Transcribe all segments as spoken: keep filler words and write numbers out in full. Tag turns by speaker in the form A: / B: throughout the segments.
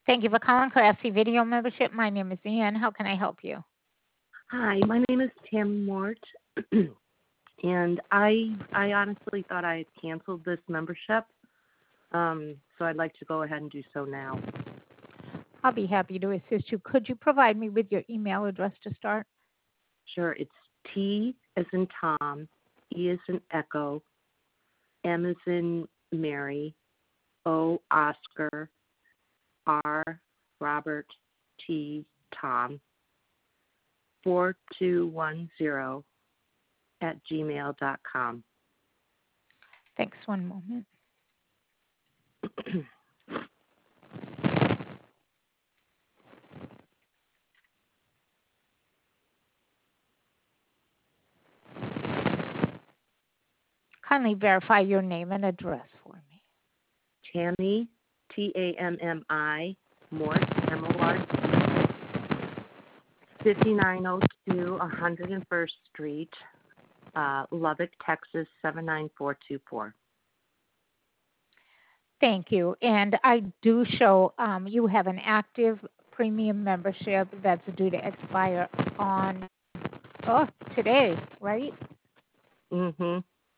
A: Thank you for calling Craftsy Video Membership. My name is Ian. How can I help you?
B: Hi, my name is Tam Mort, and I I honestly thought I had canceled this membership, um, so I'd like to go ahead and do so now.
A: I'll be happy to assist you. Could you provide me with your email address to start?
B: Sure, it's T as in Tom, E as in Echo, M as in Mary, O Oscar, R Robert, T Tom, four two one zero at gmail dot com.
A: Thanks. One moment. Kindly verify your name and address for me.
B: Tammy, T A M M I, Mort, M O R T, fifty-nine oh two, one hundred first Street, uh, Lubbock, Texas, seven nine four two four.
A: Thank you. And I do show um, you have an active premium membership that's due to expire on oh today, right?
B: Mm-hmm.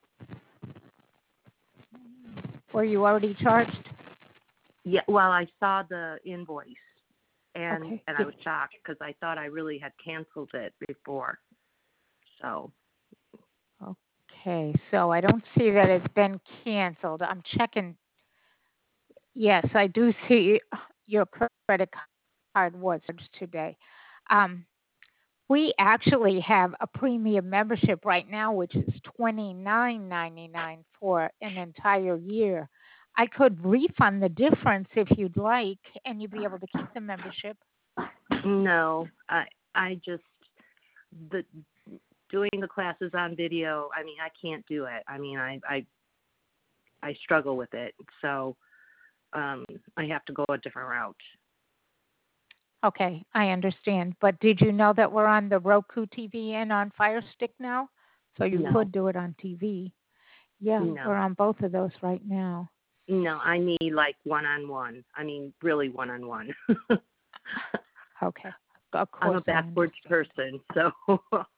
A: Were you already charged?
B: Yeah, well, I saw the invoice, and,
A: Okay.
B: and I was shocked because I thought I really had canceled it before. So.
A: Okay, so I don't see that it's been canceled. I'm checking. Yes, I do see your credit card was charged today. Um, we actually have a premium membership right now, which is twenty-nine ninety-nine for an entire year. I could refund the difference if you'd like, and you'd be able to keep the membership.
B: No, I I just the doing the classes on video. I mean, I can't do it. I mean, I I I struggle with it, so um, I have to go a different route.
A: Okay, I understand. But did you know that we're on the Roku T V and on Fire Stick now? So you
B: No,
A: could do it on T V. Yeah, we're
B: no,
A: on both of those right now.
B: no. I need like one on one. I mean, really one on one.
A: Okay, of
B: I'm a
A: course I
B: backwards
A: understand.
B: person, so.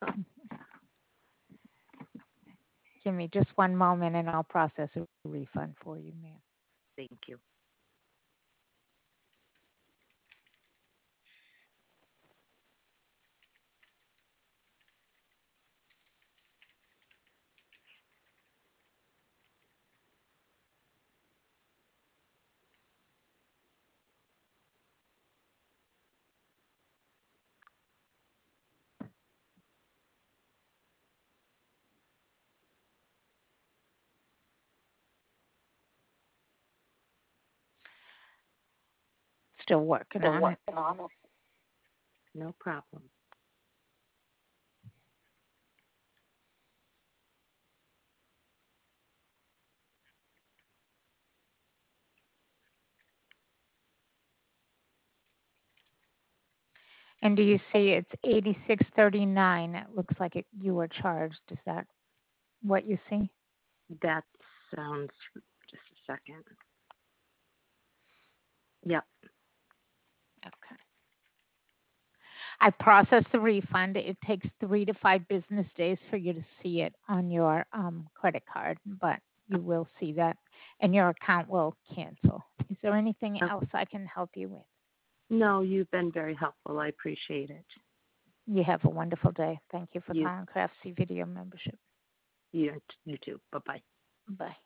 A: Give me just one moment and I'll process a refund for you, ma'am.
B: Thank you.
A: Still working
B: Still
A: on it.
B: working on it. No problem.
A: And do you see it's eighty-six thirty-nine? It looks like it, you were charged. Is that what you see?
B: That sounds. Just a second. Yep.
A: Okay. I processed the refund. It takes three to five business days for you to see it on your um, credit card, but you will see that, and your account will cancel. Is there anything
B: Uh,
A: else I can help you with?
B: no, you've been very helpful. I appreciate it.
A: You have a wonderful day. Thank you for
B: You,
A: calling Craftsy Video Membership.
B: you, you too. Bye bye.
A: Bye.